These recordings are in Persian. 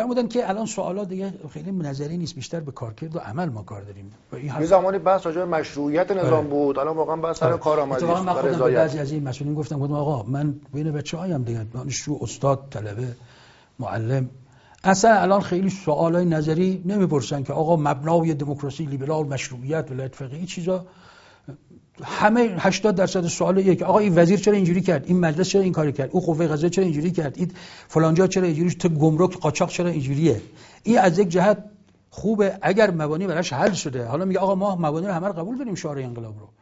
فرمودن که الان سوالات دیگه خیلی نظری نیست، بیشتر به کارکرد و عمل ما کار داریم. یه زمانی بحث راجع به مشروعیت نظام بود، الان واقعا بحث سر کار آمده است. من خودم به بعضی از این مسئولین گفتم آقا من بین بچه‌هایم دیگه، دانشجو، استاد، طلبه، معلم، اصلا الان خیلی سوالای نظری نمیپرسن که آقا مبنای دموکراسی، لیبرال، مشروعیت، ولایت فقیه چیزا. همه 80% سوال یک آقا این وزیر چرا اینجوری کرد، این مجلس چرا این کاری کرد، اون قوه قضاییه چرا اینجوری کرد، این فلانجا چرا اینجوری، تو گمرک قاچاق چرا اینجوریه. این از یک جهت خوبه اگر مبانی براش حل شده. حالا میگه آقا ما مبانی رو همه رو قبول داریم، شورای انقلاب رو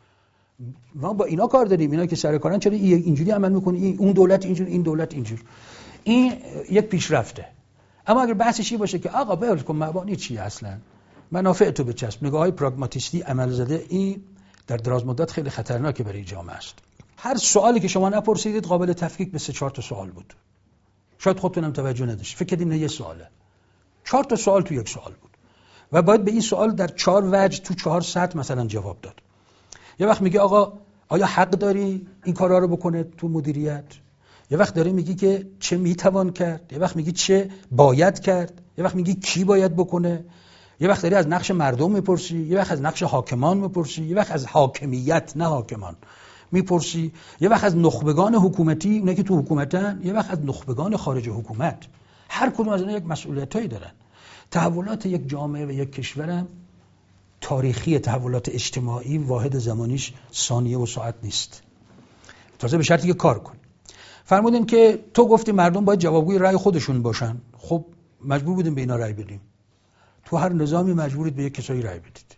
ما با اینا کار داریم، اینا که سر کارن چرا اینجوری عمل میکنه، اون دولت اینجوری، این دولت اینجوری. این یک پیشرفته. اما اگر بحثش این باشه که آقا بهل کن مبانی چیه، اصلا منافع تو بچسب، نگاه‌های پراگماتیستی عمل زده، این در دراز مدت خیلی خطرناکه برای جامعه است. هر سوالی که شما نپرسیدید قابل تفکیک به 3-4 تا سوال بود. شاید خودتونم توجه نداشت، فکر کردین یه سواله، 4 تا سوال تو یک سوال بود و باید به این سوال در 4 وجه تو 4 سطح مثلا جواب داد. یه وقت میگه آقا آیا حق داری این کارا رو بکنه تو مدیریت؟ یه وقت داره میگی که چه میتوان کرد، یه وقت میگی چه باید کرد، یه وقت میگی کی باید بکنه، یه وقت داری از نقش مردم میپرسی، یه وقت از نقش حاکمان میپرسی، یه وقت از حاکمیت نه حاکمان میپرسی، یه وقت از نخبگان حکومتی اونایی که تو حکومتن، یه وقت از نخبگان خارج حکومت. هر کدوم از اینا یک مسئولیتایی دارن. تحولات یک جامعه و یک کشورم تاریخی، تحولات اجتماعی واحد زمانیش ثانیه و ساعت نیست، تازه به شرطی که کار کن. فرمودین که تو گفتی مردم باید جوابگوی رأی خودشون باشن. خب مجبور بودیم به اینا رأی بدیم. تو هر نظامی مجبورید به یک کسایی رأی بدید.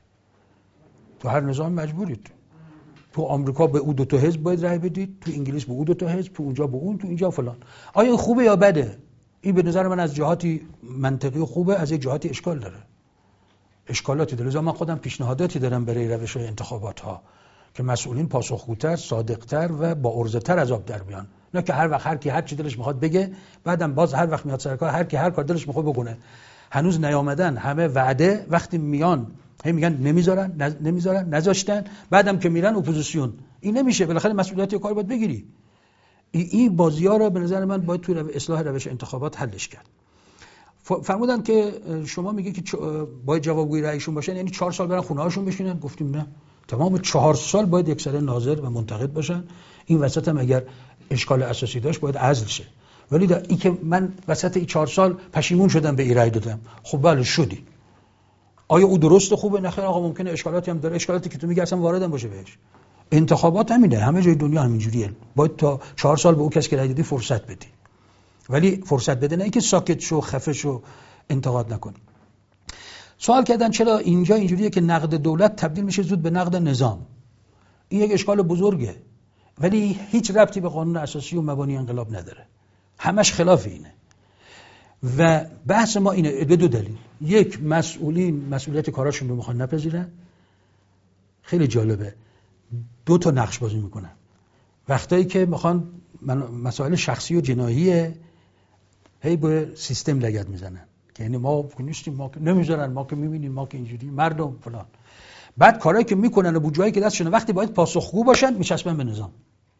تو هر نظامی مجبورید. تو آمریکا به او 2 تا حزب باید رأی بدید، تو انگلیس به او 2 تا حزب، تو اونجا به اون، تو اینجا فلان. آیا خوبه یا بده؟ این به نظر من از جهاتی منطقی خوبه، از یک جهاتی اشکال داره. اشکالاتی داره. لذا من خودم پیشنهاداتی دارم برای روش‌های انتخابات ها که مسئولین پاسخگوتر، صادقتر و با عرضه‌تر از آب در بیان. نه که هر وقت هر کی هر چی دلش میخواد بگه، بعدم باز هر وقت میاد سر کار هر کی هر کار دلش میخواد بکنه. هنوز نیامدن، همه وعده، وقتی میان هی میگن نمیذارن نذاشتن، بعدم که میرن اپوزیسیون. این نمیشه. بالاخره مسئولیت کار باید بگیری. این بازی‌ها رو به نظر من باید تو اصلاح روش انتخابات حلش کرد. فرمودن که شما میگه که باید جوابگوی رأیشون باشن، یعنی 4 سال برن خونه هاشون بشینن. گفتیم نه، تمام 4 سال باید یک سره ناظر و منتقد باشن. این وسط هم اگر اشکال اساسی داشت باید عزل شه. ولی در این که من وسط این 4 سال پشیمون شدم به این رأی دادم، خب بله شدی. آیا او درست خوبه؟ نه خیر آقا، ممکنه اشکالاتی هم داره. اشکالاتی که تو میگی اصلا واردم باشه بهش. انتخابات همینه، همه جای دنیا همینجوریه. باید تا 4 سال به او کسی که رأی دادی فرصت بدی. ولی فرصت بده، نه اینکه ساکت شو، خفه شو، انتقاد نکن. سوال کردن چرا اینجا اینجوریه که نقد دولت تبدیل میشه زود به نقد نظام. این یک اشکال بزرگه، ولی هیچ ربطی به قانون اساسی و مبانی انقلاب نداره. همش خلاف اینه. و بحث ما اینه به 2 دلیل. یک، مسئولین مسئولیت کاراشون رو میخوان نپذیرن. خیلی جالبه، 2 تا نقش بازی میکنن. وقتایی که میخوان مسائل شخصی و جناییه، هی به سیستم لگد میزنن که یعنی ما نیستیم، ما نمیذارن، ما که میبینیم، ما که اینجوری، مردم فلان. بعد کارهایی که میکنن و بودجه‌ای که دستشونه وقتی باید پاسخگو باشن میچسبن به نظام.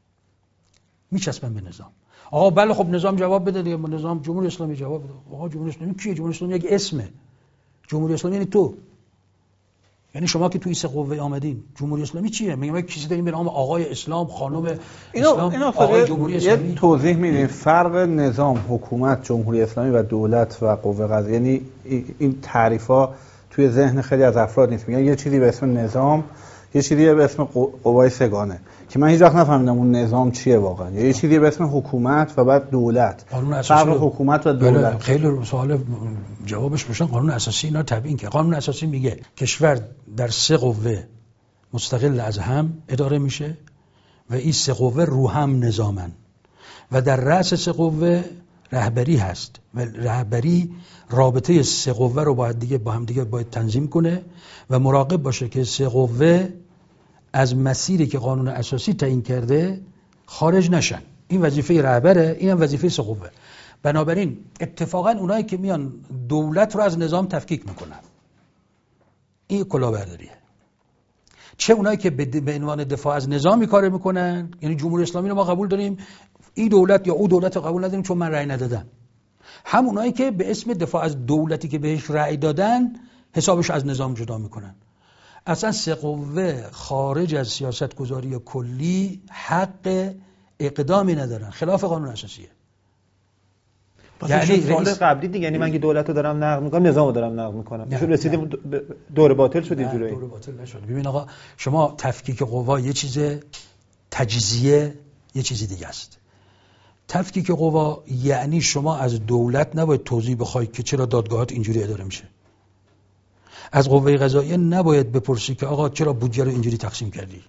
آقا بله خب نظام جواب بده دیگه، نظام جمهوری اسلامی جواب بده. آقا جمهوری اسلامی کیه؟ جمهوری اسلامی یک اسمه. جمهوری اسلامی یعنی تو، یعنی شما که توی 3 قوه آمدین. جمهوری اسلامی چیه؟ میگم کسی داریم به نام آقای اسلام، خانم اسلام، آقای جمهوری اسلامی. یه توضیح میدین فرق نظام، حکومت، جمهوری اسلامی و دولت و قوه قضاییه؟ یعنی این تعریفا توی ذهن خیلی از افراد نیست. میگن یه چیزی به اسم نظام، یه چیزی به اسم قوای سگانه، که من هیچ وقت نفهمیدم اون نظام چیه واقعا. یه چیزی به اسم حکومت و بعد دولت. فرق حکومت و دولت خیلی سوال جوابش روشن. قانون اساسی اینا تبیین که قانون اساسی میگه کشور در 3 قوه مستقل از هم اداره میشه و این 3 قوه رو هم نظامن و در رأس 3 قوه رهبری هست و رهبری رابطه 3 قوه رو با هم دیگه باید تنظیم کنه و مراقب باشه که 3 قوه از مسیری که قانون اساسی تعیین کرده خارج نشن. این وظیفه رهبره، این هم وظیفه 3 قوه. بنابراین اتفاقا اونایی که میان دولت رو از نظام تفکیک میکنن، این کلاهبرداریه. چه اونایی که به عنوان دفاع از نظامی کار میکنن، یعنی جمهوری اسلامی رو ما قبول داریم، این دولت یا او دولت رو قبول نداریم چون من رأی ندادم. همونایی که به اسم دفاع از دولتی که بهش رأی دادن حسابش از نظام جدا میکنن. اصلا سه قوه خارج از سیاست گذاری کلی حق اقدامی ندارن، خلاف قانون اساسیه. یعنی سوال قبلی دیگه، یعنی من که دولت رو دارم نقد میکنم، نظام رو دارم نقد میکنم، چون رسیدیم دور باطل شد اینجوری. دور باطل نشد. ببین آقا، شما تفکیک قوا یه چیزه، تجزیه یه چیزی دیگه است. تفکیک قوا یعنی شما از دولت نباید توضیح بخوای که چرا دادگاهات اینجوری اداره میشه. از قوه قضاییه نباید بپرسی که آقا چرا بودجه رو اینجوری تقسیم کردی.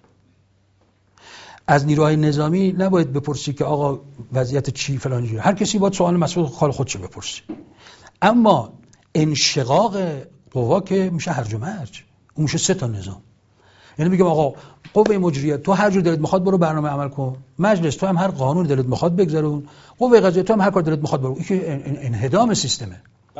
از نیروهای نظامی نباید بپرسی که آقا وضعیت چی فلان جوری. هر کسی باید سوال مسئول خودشو بپرسی. اما انشقاق قوا که میشه هرج و مرج، اون میشه سه تا نظام. یعنی میگم آقا قوه مجریه تو هر جور دلت میخواد برو برنامه عمل کن، مجلس تو هم هر قانون دلت میخواد بگذرون، قوه قضاییه تو هم هر کار دلت میخواد برو. این که انهدام سیستمه.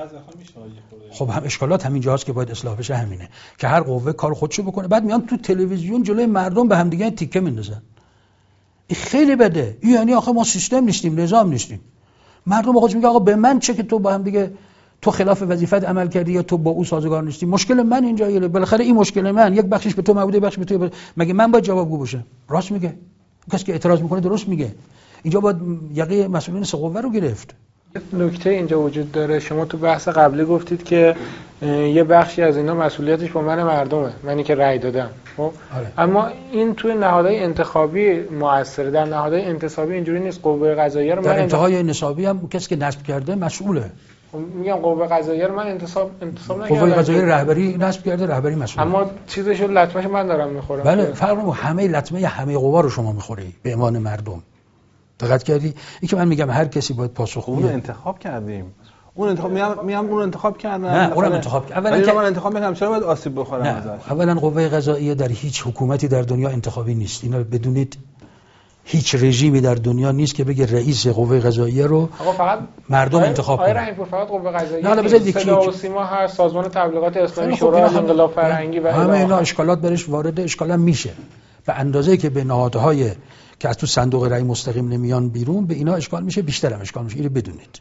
خب هم اشکالات همین جاست که باید اصلاح بشه، همینه که هر قوه کار خودشو بکنه. بعد میان تو تلویزیون جلوی مردم به هم دیگه تیکه میندازن. این خیلی بده. یعنی آخه ما سیستم نیستیم، نظام نیستیم. مردم خودش میگه آقا به من چه که تو با هم دیگه تو خلاف وظیفت عمل کردی یا تو با او سازگار نیستی. مشکل من اینجاییه. بالاخره این مشکل من یک بخشش به تو مربوطه، بخشش به تو. مگه من باید جوابگو باشم؟ راست میگه. کسی که اعتراض میکنه درست میگه. اینجا باید یقه مسئولین سه قوه رو گرفت. نکته اینجا وجود داره. شما تو بحث قبلی گفتید که یه بخشی از اینا مسئولیتش با من مردمه، منی که رأی دادم. خب اما این توی نهادهای انتخابی موثره، در نهادهای انتصابی اینجوری نیست. قوه قضاییه رو در انتهای نصابی هم کسی که نصب کرده مسئوله. میگم قوه قضاییه رو من انتصاب نکردم. قوه قضاییه رهبری نصب کرده، رهبری مسئول. اما چیزشو لطمه‌ش من دارم میخورم. بله، فرق نمیکنه. همه لطمه همه قوا رو شما میخوری به عنوان مردم. دقت کردی؟ این که من میگم هر کسی باید پاسخگو. اون انتخاب کردیم. اون انتخاب میام اون انتخاب کردن. نه، اونم انتخاب کرد. اولا که من انتخاب میکنم چرا باید آسیب بخورم ازش؟ اولا قوه قضاییه در هیچ حکومتی در دنیا انتخابی نیست. اینو بدونید. هیچ رژیمی در دنیا نیست که بگه رئیس قوه قضاییه رو فقط مردم انتخاب کنه. رحیم‌پور فقط قوه قضاییه. نه بذارید صدا و سیما هست، سازمان تبلیغات اسلامی، شورای انقلاب فرهنگی و همه اینا اشکالات برش وارد اشکالا میشه. به اندازه‌ای که به نهادهای که از تو صندوق رأی مستقیم نمیان بیرون به اینا اشکال میشه، بیشتر هم اشکال میشه. اینو بدونید.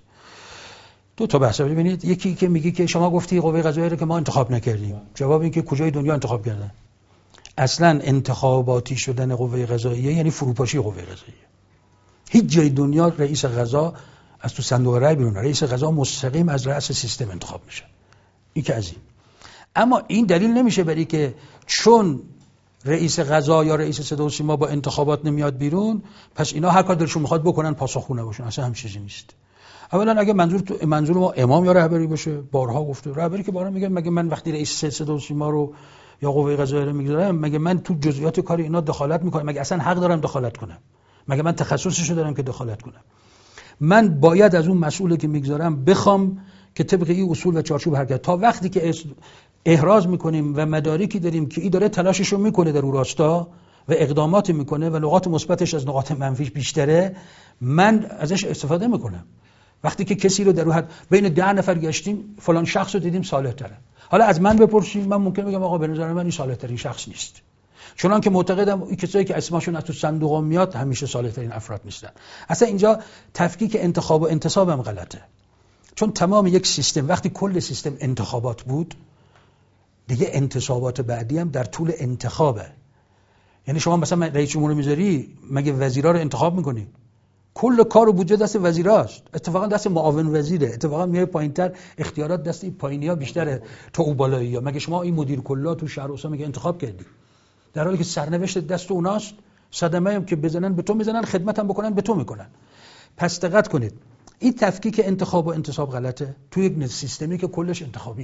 دو تا بحث ببینید. یکی که میگه که شما گفتی قوه قضاییه رو که ما انتخاب نکردیم. جواب این که کجای دنیا انتخاب کردن؟ اصلا انتخاباتی شدن قوه قضاییه یعنی فروپاشی قوه قضاییه. هیچ جای دنیا رئیس قضا از تو صندوق رأی بیرون، رئیس قضا مستقیم از رأس سیستم انتخاب میشه. این که از این. اما این دلیل نمیشه برای که چون رئیس قضا یا رئیس صدا و سیما با انتخابات نمیاد بیرون پس اینا هر کار دلشون میخواد بکنن، پاسخگو نباشن. اصلا هم چیزی نیست. اولا اگه منظور ما امام یا رهبری باشه، بارها گفته رهبری که بارها میگه مگه من وقتی رئیس صدا و سیما رو یا قوه قضاییه رو میگذارم مگه من تو جزئیات کار اینا دخالت میکنم؟ مگه اصلا حق دارم دخالت کنم؟ مگه من تخصصشو دارم که دخالت کنم؟ من باید از اون مسئولی که میگذارم بخوام که طبق این اصول و چارچوب حرکت. تا وقتی که احراز میکنیم و مدارکی داریم که این داره تلاششو میکنه در اون راستا و اقدامات میکنه و نقاط مثبتش از نقاط منفیش بیشتره، من ازش استفاده میکنم. وقتی که کسی رو در اون حد بین 10 نفر گشتیم فلان شخص رو دیدیم صالح تره، حالا از من بپرسید من ممکن بگم آقا به نظر من این صالح ترین شخص نیست، چون که معتقدم این کسایی که اسمشون از تو صندوق میاد همیشه صالح ترین افراد نیستن. اصلا اینجا تفکیک انتخاب و انتصاب هم غلطه، چون تمام یک سیستم وقتی کل سیستم انتخابات بود دیگه انتصابات بعدی هم در طول انتخابه. یعنی شما مثلا رئیس جمهور میذاری مگه وزیرا رو انتخاب میکنی؟ کل کار و بودجه دست وزیراست، اتفاقا دست معاون وزیره، اتفاقا میای پایینتر اختیارات دست این پایینیا بیشتره تا اون بالایی‌ها. مگه شما این مدیر کلا تو شهر اوسا مگه انتخاب کردی؟ در حالی که سرنوشت دست اوناست، صدمه هم که بزنن به تو میزنن، خدمت هم بکنن به تو میکنن. پس دقت کنید این تفکیک انتخاب و انتصاب غلطه تو یک سیستمی که کلش انتخابیه.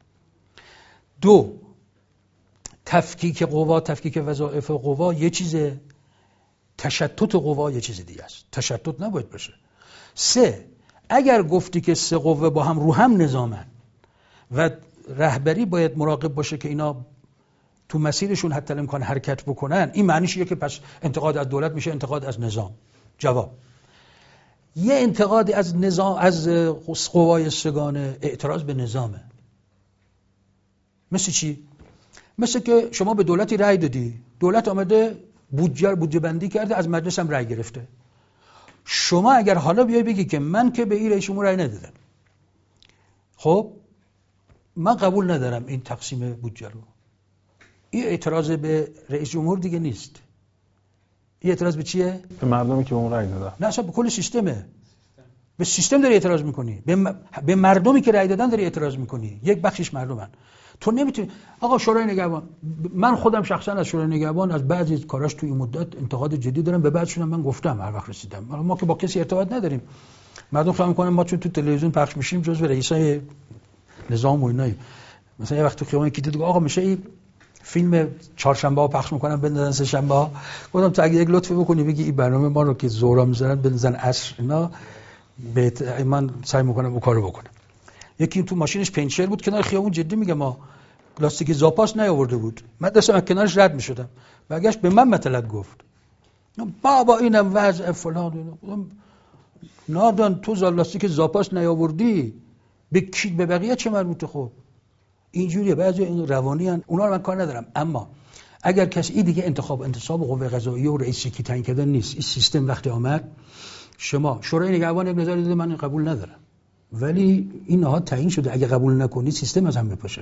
دو، تفکیک قوا، تفکیک وظایف قوا یه چیزه، تشتت قوا یه چیز دیگه است. تشتت نباید باشه. سه، اگر گفتی که سه قوه با هم رو هم نظامن و رهبری باید مراقب باشه که اینا تو مسیرشون حتی الامکان حرکت بکنن، این معنیش اینه که پس انتقاد از دولت میشه انتقاد از نظام. جواب، یه انتقادی از نظام، از قوای سگانه اعتراض به نظامه. مثل چی؟ مثل که شما به دولتی رأی دادی، دولت آمده بودجه بندی کرده، از مجلس هم رأی گرفته. شما اگر حالا بیای بگی که من که به این رئیس جمهور رأی ندادم، خب من قبول ندارم این تقسیم بودجه رو، این اعتراض به رئیس جمهور دیگه نیست. این اعتراض به چیه؟ به مردمی که به اون رأی دادن. نه اصلا به کل سیستمه. به سیستم داری اعتراض میکنی، به مردمی که رأی دادن داری اعتراض میکنی. یک بخشش مردمن. تو نمیتونی آقا شورای نگهبان، من خودم شخصا از شورای نگهبان از بعضی کاراش توی این مدت انتقاد جدی دارم، به بعضشون من گفتم هر وقت رسیدم. ما که با کسی ارتباط نداریم. مردم فهم میکنن ما چون تو تلویزیون پخش میشیم جزو رئیسای نظام و اینایی. مثلا یه وقت تو خیابون کی دید آقا میشه این فیلم چهارشنبه ها پخش میکنن بندازن سه شنبه ها. گفتم تو اگه یک لطفی بکنی بگی این برنامه ما رو که ظهرا میذارن بندازن عصر، اینا من سعی میکنم اون کارو بکنم. یکی تو ماشینش پنچر بود کنار خیابون، جدی میگم ما لاستیک زاپاس نیاورده بود، من داشتم از کنارش رد میشدم، برگشت به من مطلب گفت بابا اینم وضع فلان. نادان تو لاستیک زاپاس نیاوردی به بقیه چه مربوطه؟ خب اینجوریه. بعضی این روانی ان، اونا رو من کار ندارم. اما اگر کسی این دیگه انتخاب قوه قضاییه و رئیسی که تعیین کردن نیست، این سیستم وقتی آمد شما شورای نگهبان ابن نظر داده من قبول ندارم، ولی این نهاد تعیین شده، اگه قبول نکنی سیستم از هم بپاشه.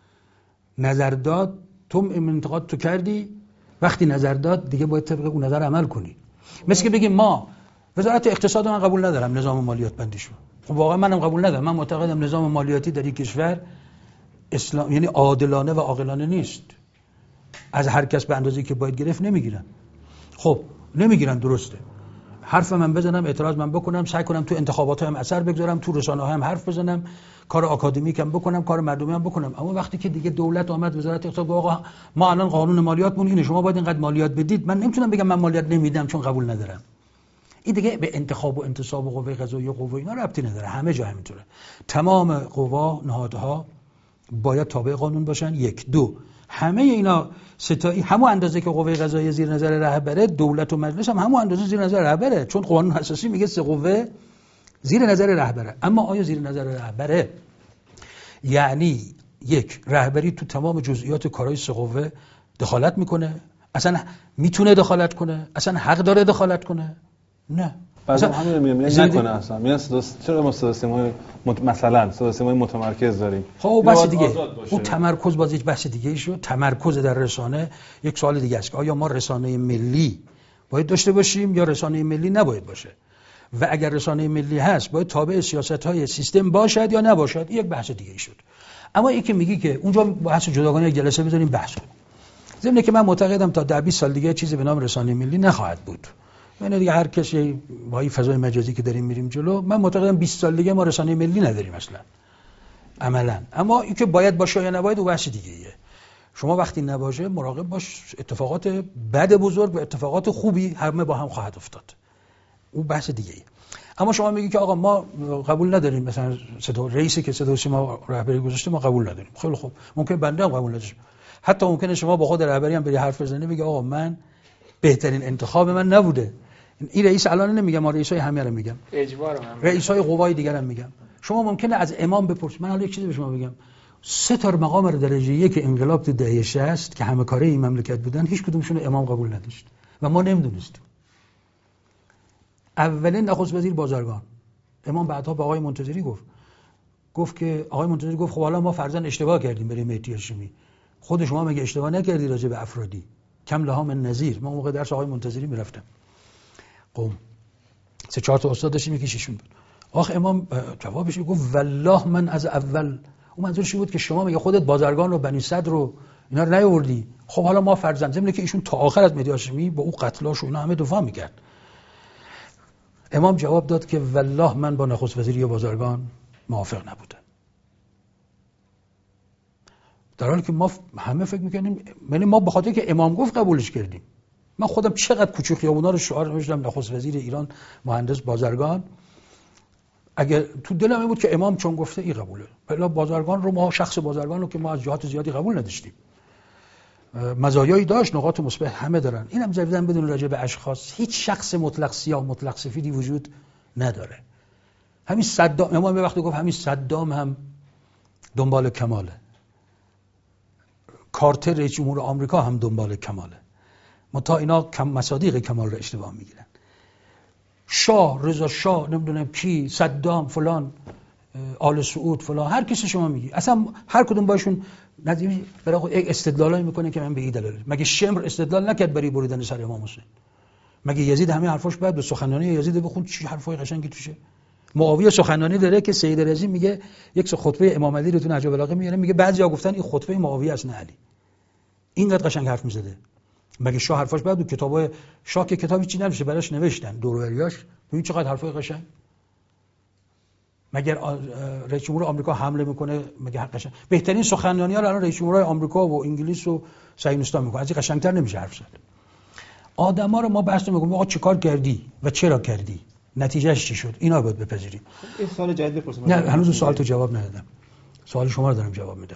نظر داد، تو انتقاد تو کردی، وقتی نظر داد دیگه باید طبق اون نظر عمل کنی. مثل که بگیم ما وزارت اقتصاد من قبول ندارم نظام مالیات بندیشو، خب واقعا منم قبول ندارم. من معتقدم نظام مالیاتی در این کشور اسلام یعنی عادلانه و عاقلانه نیست. از هر کس به اندازه‌ای که باید گرفت نمیگیرن. خب نمیگیرن، درسته. حرف من بزنم، اعتراض من بکنم، سعی کنم تو انتخابات هم اثر بگذارم، تو رسانه ها هم حرف بزنم، کار آکادمیک هم بکنم، کار مردمی هم بکنم. اما وقتی که دیگه دولت آمد وزارت اقتصاد گفت آقا ما الان قانون مالیاتمون اینه، شما باید اینقدر مالیات بدید، من نمیتونم بگم من مالیات نمیدم چون قبول ندارم. این دیگه به انتخاب و انتصاب و قوه قضاییه و قوه اینا ربطی نداره. همه جا همینطوره. تمام قوا نهادها باید تابع قانون باشن. یک. دو، همه اینا ستایی همون اندازه که قوه قضاییه زیر نظر رهبره، دولت و مجلس هم همون اندازه زیر نظر رهبره، چون قانون اساسی میگه سه قوه زیر نظر رهبره. اما آیا زیر نظر رهبره یعنی یک رهبری تو تمام جزئیات کارهای سه قوه دخالت میکنه؟ اصلا میتونه دخالت کنه؟ اصلا حق داره دخالت کنه؟ نه. مثلا همین میگم نکنه اصلا. میگن چرا ما صدا مثلا صدا متمرکز داریم؟ خب بحث دیگه. اون تمرکز باز یک بحث دیگه ایشو. تمرکز در رسانه یک سوال دیگه است که آیا ما رسانه ملی باید داشته باشیم یا رسانه ملی نباید باشه؟ و اگر رسانه ملی هست باید تابع سیاست‌های سیستم باشد یا نباشد؟ یک بحث دیگه ای شد. اما یکی میگی که اونجا بحث جداگانه جلسه بذاریم بحث کنیم. ضمن که من معتقدم تا 10-20 سال دیگه چیزی به نام رسانه ملی نخواهد بود. یعنی دیگه هر کسی با این فضای مجازی که داریم میریم جلو، من معتقدم 20 سال دیگه ما رسانه ملی نداریم اصلا عملا. اما این که باید باشه یا نباید اون بحث دیگه ایه. شما وقتی نباشه مراقب باش، اتفاقات بد بزرگ و اتفاقات خوبی همه با هم خواهد افتاد. اون بحث دیگه ایه. اما شما میگی که آقا ما قبول نداریم مثلا رئیسی که صدا و سیما رهبری گذاشته ما قبول نداریم. خیلی خوب، ممکن بنده هم قبول نداشته. حتی ممکنه شما با خود رهبری هم بری حرف بزنی بگی آقا من بهترین انتخاب من نبوده. این رئیس الان نمیگم، ما رئیسای همه رو میگم، اجبارم رئیسای قوای دیگر هم میگم. شما ممکنه از امام بپرسید. من حالا یک چیزی به شما بگم، 3 تا مقام درجه 1 انقلاب تو دهه 60 که همه کاره این مملکت بودن هیچ کدومشون امام قبول نداشت و ما نمیدونستیم. اولین نخست وزیر بازرگان، امام بعدها به آقای منتظری گفت که آقای منتظری گفت خب حالا ما فرضاً اشتباه کردیم بریم مهدی هاشمی، خود شما مگه اشتباه نکردی راجع به افرادی؟ کم لها من نظیر. من موقع درس آقای منتظری میرفتم قم 3-4 تا استاد داشتیم، یکیش ایشون بود. آخ امام جوابش گفت والله من از اول. اون منظورش بود که شما مگه خودت بازرگان رو بنی صدر رو اینا رو نیاوردی؟ خب حالا ما فرضاً ضمن که ایشون تا آخر از مهدی هاشمی با اون قتلاش و اینا همه دفاع میکرد. امام جواب داد که والله من با نخست وزیری بازرگان موافق نبودم. در حالی که ما همه فکر میکنیم، یعنی ما به خاطر که امام گفت قبولش کردیم. من خودم چقدر کوچه خیابونا رو شعار نوشتم نخست وزیر ایران مهندس بازرگان. اگه تو دلم این بود که امام چون گفته این قبوله. بلا بازرگان رو ما شخص بازرگان رو که ما از جهات زیادی قبول نداشتیم. مزایایی داشت، نقاط مثبت همه دارن. اینم زیادن بدون راجع به اشخاص هیچ شخص مطلق سیاه مطلق سفیدی وجود نداره. همین صدام، امام به وقتی گفت همین صدام هم دنبال کماله. کارتر رئیس جمهور آمریکا هم دنبال کماله. تا اینا کم مصادیق کمال رو اشتباه میگیرن. شاه، رضا شاه، نمیدونم کی، صدام، فلان، آل سعود، فلان، هر کسی شما میگی، اصلا هر کدوم باشون ندیمی برای یک استدلالایی میکنه که من به این دلیل. مگه شمر استدلال نکرد برای بریدن سر امام حسین؟ مگه یزید همه حرفاش بعد به سخنرانی یزید بخون چی حرفای قشنگی توشه؟ معاویه سخنرانی داره که سید رضی میگه یک خطبه امام علی رو تو نهج البلاغه میاره، میگه بعضیا گفتن این خطبه معاویه است نه علی. اینقدر قشنگ حرف میزده. مگه شاه حرفاش بعد کتابای شاه که کتابی چی نمیشه براش نوشتن دوروریاش، ببین چقدر حرفای قشنگ. مگر رئیس جمهور آمریکا حمله میکنه مگه قشنگ؟ بهترین سخنرانی‌ها الان رئیس جمهورهای آمریکا و انگلیس و صهیونیست‌ها میکنن، از این قشنگتر نمیشه حرف زد. آدما رو ما بحث می‌کنیم آقا چیکار کردی و چرا کردی، نتیجهش چی شد، اینا باید بپذیریم. این سوال جدید بپرسم. نه هنوز سوال تو جواب ندادم، سوال شما رو دارم جواب میدم.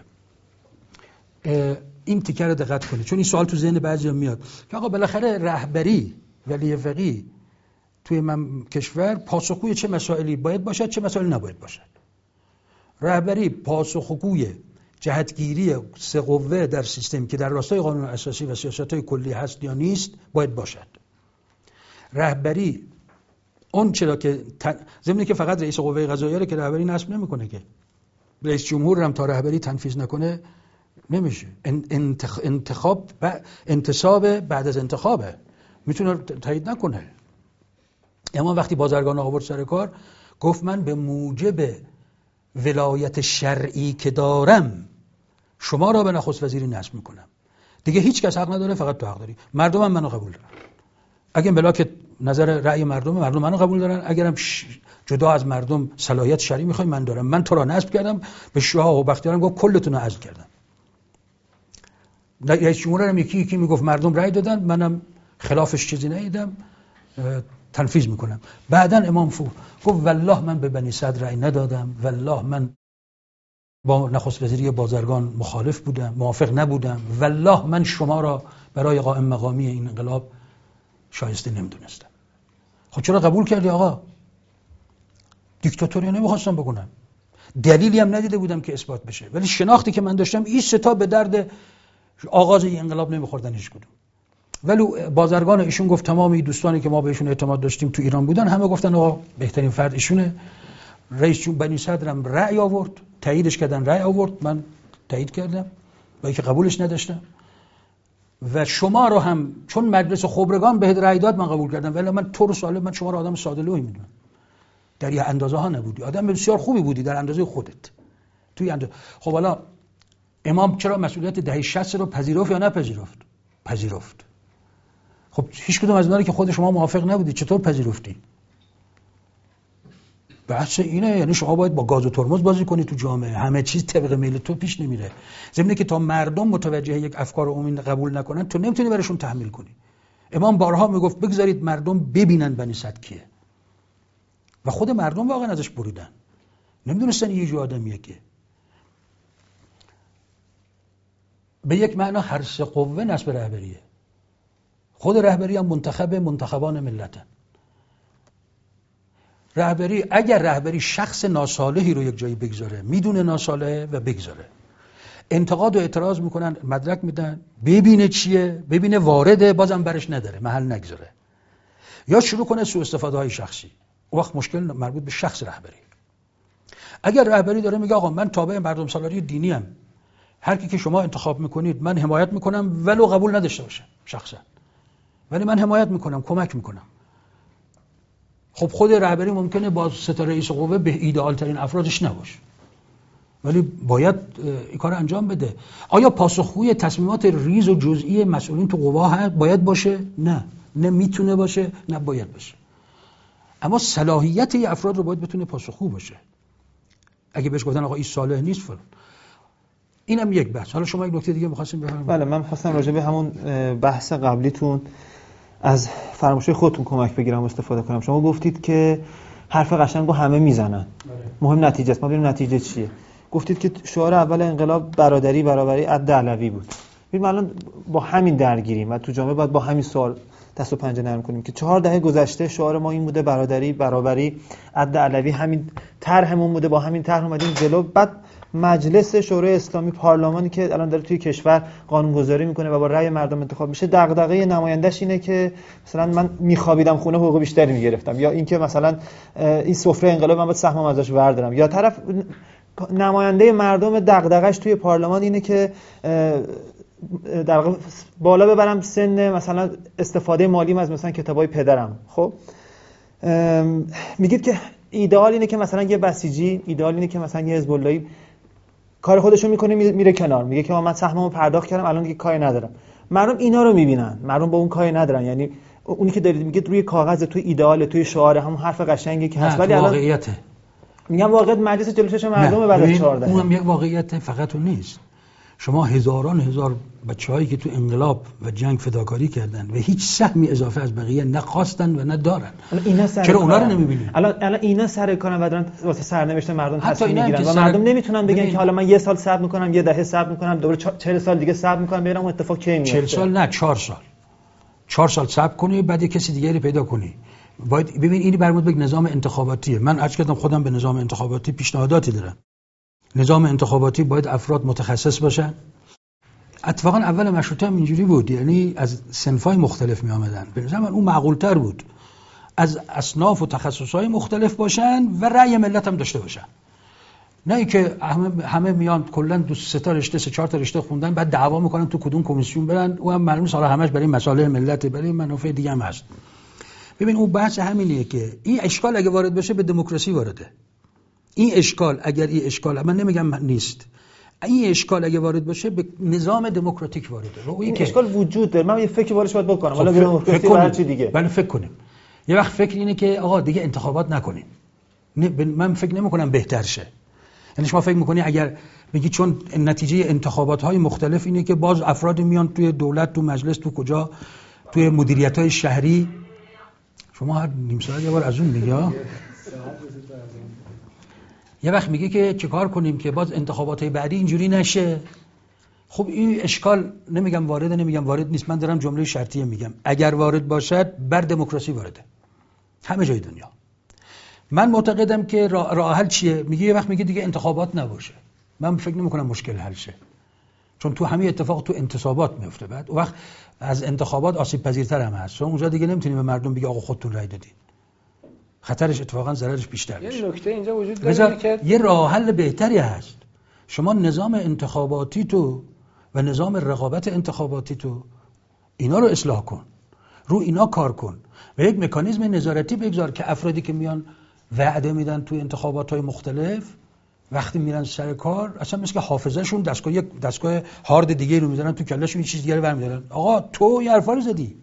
این تیکه رو دقت کنید چون این سوال تو ذهن بعضیا میاد که آقا بالاخره رهبری ولی فقیه توی کشور پاسخگوی چه مسائلی باید باشد چه مسائلی نباید باشد. رهبری پاسخگوی جهتگیری سه قوه در سیستم که در راستای قانون اساسی و سیاست‌های کلی هست یا نیست باید باشد. رهبری اون چرا که ضمن که فقط رئیس قوه قضاییه رو که رهبری نصب نمیکنه، که رئیس جمهور هم تا رهبری تنفیذ نکنه نمیشه. انتخاب انتصاب بعد از انتخابه، میتونه تایید نکنه. اما وقتی بازرگان آورد سر کار گفت من به موجب ولایت شرعی که دارم شما را به نخست وزیری نصب میکنم. دیگه هیچ کس حق نداره، فقط تو حق داری. مردم هم منو قبول دارن. اگه بلاک نظر رأی مردم منو قبول دارن، اگرم جدا از مردم صلاحیت شرعی میخوای من دارم. من تو را نصب کردم، به شاه و بختیارم گفت کلتون رو عزل کردم. رئیس جمهور هم یکی میگفت مردم رأی دادن، منم خلافش چیزی ندیدم، تنفیذ میکنم. بعداً امام گفت والله من به بنی صدر رأی ندادم، والله من با نخست وزیری بازرگان مخالف بودم، موافق نبودم، والله من شما را برای قائم مقامی این انقلاب شایسته نمیدونستم. خب چرا قبول کردی آقا؟ دیکتاتوری نمیخواستم بکنم، دلیلی هم ندیده بودم که اثبات بشه، ولی شناختی که من داشتم این سه تا به درد آغاز این انقلاب نمیخوردن هیچ کدوم. ولی بازرگان ایشون گفت تمام این دوستانی که ما بهشون اعتماد داشتیم تو ایران بودن همه گفتن آقا بهترین فرد ایشونه. رئیس جمهور بنی صدرم رأی آورد، تاییدش کردن، رأی آورد، من تایید کردم با اینکه قبولش نداشتم. و شما رو هم چون مجلس خبرگان بهت رأی داد من قبول کردم، ولی من تو رو سالم، من شما رو آدم ساده لوحی میدونم. در یه اندازه ها نبودی، آدم بسیار خوبی بودی در اندازه خودت. توی اندازه. خب حالا امام چرا مسئولیت دهه 60 رو پذیرفت یا نپذیرفت؟ پذیرفت. خب هیچ کدوم از اینا رو که خود شما موافق نبودی چطور پذیرفتی؟ بحث اینه، یعنی شما باید با گاز و ترمز بازی کنی تو جامعه، همه چیز طبق میل تو پیش نمیره. ضمن که تا مردم متوجه یک افکار عمومی قبول نکنن تو نمیتونی براشون تحمیل کنی. امام بارها میگفت بگذارید مردم ببینن بنی صدر کیه. و خود مردم واقعا ازش بریدن، نمیدونستن یه جو آدمیه که به یک معنا هر سه قوه نصب رهبریه. خود رهبری هم منتخبان ملتن. رهبری اگر رهبری شخص ناصالحی رو یک جایی بگذاره، میدونه ناصالحه و بگذاره، انتقاد و اعتراض میکنن، مدرک میدن، ببینه چیه، ببینه وارده، بازم برش نداره، محل نگذاره، یا شروع کنه سوء استفاده های شخصی. وقت مشکل مربوط به شخص رهبری. اگر رهبری داره میگه آقا من تابع مردم سالاری دینی ام، هر کی که شما انتخاب میکنید من حمایت میکنم ولو قبول نداشته باشه شخصا، ولی من حمایت میکنم، کمک میکنم. خب خود رهبری ممکنه با ستاره رئیس قوه به ایدئال ترین افرادش نباشه، ولی باید این کار انجام بده. آیا پاسخگوی تصمیمات ریز و جزئی مسئولین تو قوا باید باشه؟ نه میتونه باشه، نه باید باشه. اما صلاحیت این افراد رو باید بتونه پاسخگو باشه. اگه بهش گفتن آقا این صالح نیست فلان، اینم یک بحث. حالا شما یک نکته دیگه می‌خواستین بفرمایید؟ بله، من خواستم راجع به همون بحث قبلیتون از فرمایش‌های خودتون کمک بگیرم و استفاده کنم. شما گفتید که حرف قشنگو همه میزنن، مهم نتیجه است، ما ببینیم نتیجه چیه. گفتید که شعار اول انقلاب برادری، برابری، عدل علوی بود. ببین الان با همین درگیریم و تو جامعه باید با همین سوال دست و پنجه نرم کنیم که 4 دهه گذشته شعار ما این بوده، برادری، برابری، عدل علوی، همین طرحمون بوده، با همین طرح اومدیم جلو. بعد مجلس شورای اسلامی، پارلمانی که الان داره توی کشور قانونگذاری میکنه و با رأی مردم انتخاب میشه، دغدغه نمایندش اینه که مثلا من میخوابیدم خونه حقوق بیشتری میگرفتم، یا اینکه مثلا این سفره انقلاب من باید سهمم ازش بردارم، یا طرف نماینده مردم دغدغش توی پارلمان اینه که در واقع بالا ببرم سن مثلا استفاده مالیم از مثلا کتابای پدرم. خب میگید که ایدئال اینه که مثلا یه بسیجی، ایدئال اینه که مثلا یه حزب اللهی کار خودشو میکنه میره کنار، میگه که من سهممو پرداخت کردم الان دیگه کاری ندارم. مردم اینا رو میبینن، مردم با اون کاری ندارن. یعنی اونی که دارید میگید روی کاغذ، توی ایدئال، توی شعار، همون حرف قشنگی که هست، ولی الان واقعیته. میگم واقعیت مجلس جلوشش مردم بعد از 14 اونم یک واقعیت فقط اون نیست. شما هزاران هزار بچه‌هایی که تو انقلاب و جنگ فداکاری کردن و هیچ سهمی اضافه از بقیه نخواستن و ندارن، چرا اونا رو نمی‌بینید؟ الان اینا سر کارن و دارن واسه سرنوشت مردم تصمیم میگیرن و مردم نمیتونن بگن که حالا من یه سال صبر میکنم، یه دهه صبر میکنم، دوباره 40 سال دیگه صبر میکنم ببینم اون اتفاق کی میفته. 40 سال نه، 4 سال. 4 سال صبر کنی بعد یه کسی دیگری پیدا کنی. باید ببین این برمود به نظام انتخاباتیه. من عرض کردم خودم به نظام انتخاباتی پیشنهاداتی دارم. نظام انتخاباتی باید افراد متخصص باشن. اتفاقا اول مشروطه هم اینجوری بود، یعنی از صنف‌های مختلف می آمدن. به نظر من اون معقول‌تر بود، از اصناف و تخصص‌های مختلف باشن و رأی ملت هم داشته باشن، نه اینکه همه میان کلا 2-3 تا رشته 3-4 تا رشته خوندن بعد دعوا میکنن تو کدوم کمیسیون برن. اون هم معلومه سال همش برای مصالح ملت، برای منافع دیگه هم هست. ببین اون بحث همینیه که این اشکال اگه وارد بشه به دموکراسی وارده. این اشکال اگر این اشکال، من نمیگم نیست، این اشکال اگه وارد بشه به نظام دموکراتیک وارده. این اشکال وجود داره. من یه فکری بارش باید بکنم. حالا دموکراسی هر چی دیگه. بله فکر کنیم. یه وقت فکر اینه که آقا دیگه انتخابات نکنیم. من فکر نمی‌کنم بهتر شه. یعنی شما فکر می‌کنی اگر بگی چون نتیجه انتخابات‌های مختلف اینه که باز افراد میان توی دولت، تو مجلس، تو کجا، توی مدیریت‌های شهری، شما هر نیم ساعت یه بار از اون میگی یه وقت میگه که چیکار کنیم که باز انتخابات بعدی اینجوری نشه. خب این اشکال نمیگم وارده، نمیگم وارد نیست، من دارم جمله شرطیه میگم. اگر وارد باشد بر دموکراسی وارده همه جای دنیا. من معتقدم که راه حل چیه؟ میگه یه وقت میگه دیگه انتخابات نباشه. من فکر نمیکنم مشکل حل شه، چون تو همین اتفاق تو انتصابات میفته. بعد اون وقت از انتخابات آسیب پذیرتر هم هست، چون اونجا دیگه نمیتونیم به مردم بگی آقا خودتون رأی دادین. خطرش اتفاقا ضررش بیشتر میشه. یه نکته اینجا وجود داره که یه راه حل بهتری هست. شما نظام انتخاباتی تو و نظام رقابت انتخاباتی تو اینا رو اصلاح کن، رو اینا کار کن و یک مکانیزم نظارتی بگذار که افرادی که میان وعده میدن تو انتخابات‌های مختلف وقتی میرن سر کار اصلا مثل که حافظه‌شون دستگاه هارد دیگه رو میذارن تو کلهشون، یه چیز دیگه رو برمی‌دارن. آقا تو این حرفا رو زدی.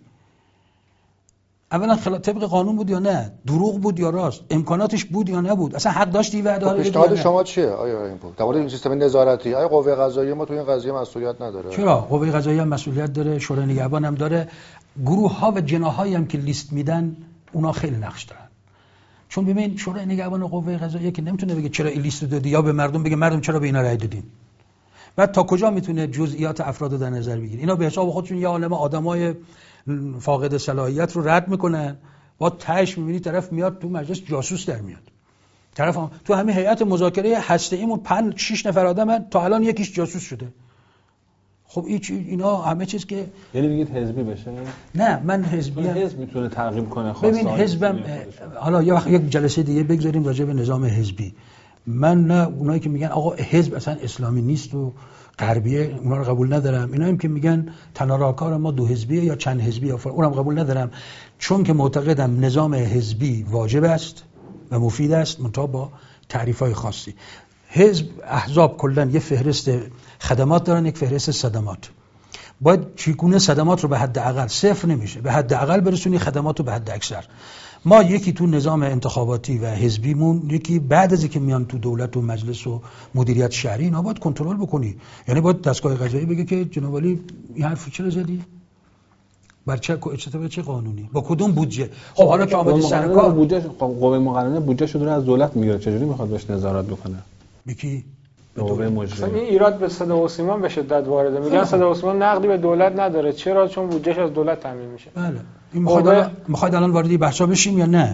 اولا طبق قانون بود یا نه؟ دروغ بود یا راست؟ امکاناتش بود یا نبود؟ اصلا حق داشتی وعده ها رو بگی؟ پیشنهاد شما چیه آیا این بود؟ در مورد این سیستم نظارتی آیا قوه قضاییه ما تو این قضیه مسئولیت نداره؟ چرا؟ قوه قضاییه هم مسئولیت داره، شورای نگهبان هم داره، گروه‌ها و جناحایی هم که لیست میدن اونا خیلی نقش دارن. چون ببین شورای نگهبان و قوه قضاییه که نمیتونه بگه چرا این لیست رو دادی یا به مردم بگه مردم چرا به اینا رأی دادین. بعد تا کجا میتونه جزئیات افراد رو در نظر بگیره؟ اینا به حساب خودشون یه عالمه آدمای فاقد صلاحیت رو رد میکنن. با تهش میبینی طرف میاد تو مجلس جاسوس در میاد. طرف تو همین هیئت مذاکره هسته‌ایمون 5-6 نفر آدمن، تا الان یکیش جاسوس شده. خب اینا همه چیز که یعنی میگید حزبی بشه؟ نه من حزبی حزب میتونه ترغیب کنه خاصه. ببین حزبم حالا یه وقت یک جلسه دیگه بگذاریم راجع به نظام حزبی. من نه اونایی که میگن آقا حزب اصلا اسلامی نیست و غربیه اونا رو قبول ندارم. اینایی که میگن تناراکار ما دو حزبیه یا چند حزبی اونم قبول ندارم، چون که معتقدم نظام حزبی واجب است و مفید است منتها با تعریف‌های خاصی. حزب احزاب کلا یه فهرست خدمات دارن، یک فهرست صدمات. باید چگونه صدمات رو به حد اقل، صفر نمیشه، به حد اقل برسونی، خدمات رو به حد اکثر. ما یکی تو نظام انتخاباتی و حزبیمون، یکی بعد از اینکه میان تو دولت و مجلس و مدیریت شهری اینا باید کنترل بکنی. یعنی باید دستگاه قضایی بگه که جناب علی این حرفو چرا زدی؟ بر چه قانونی؟ با کدوم بودجه؟ خب حالا که آمدی سر کار بودجه قوه مقننه بودجهشو داره از دولت میگیره، چجوری میخواد بهش نظارت بکنه؟ یکی قوه مجریه. این ایراد به صدا و سیما به شدت وارده. میگن صدا و سیما نقدی به دولت نداره. چرا؟ چون بودجهش از دولت تامین میشه. بله. این میخواید الان وارد بحثا بشیم یا نه؟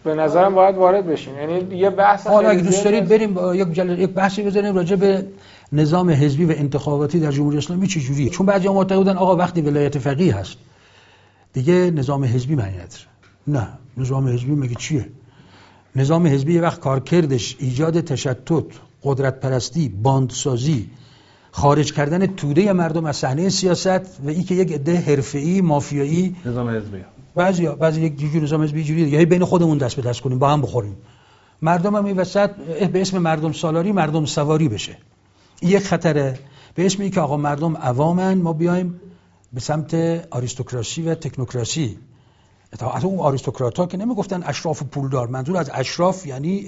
به نظرم باید وارد بشیم. یعنی یه بحث حالا اگه دوست دارید بریم یک بحثی بزنیم راجع به نظام حزبی و انتخاباتی در جمهوری اسلامی چه جوریه. چون بعضیا معتقد بودن آقا وقتی ولایت فقیه هست دیگه نظام حزبی معنی نداره. نه، نظام حزبی مگه چیه؟ نظام حزبی وقت کارکردش ایجاد تشتت، قدرت پرستی، باندسازی، خارج کردن توده مردم از صحنه سیاست و این که یک عده حرفه‌ای مافیایی نظام حزبی بعضی یک جور نظام حزبی جوریه دیگه، بین خودمون دست به دست کنیم با هم بخوریم، مردم هم این وسط به اسم مردم سالاری مردم سواری بشه. این یک خطره. به اسم این که آقا مردم عوامن ما بیایم به سمت آریستوکراسی و تکنوکراسی. از اون آریستوکرات‌ها که نمیگفتن اشراف و پولدار، منظور از اشراف یعنی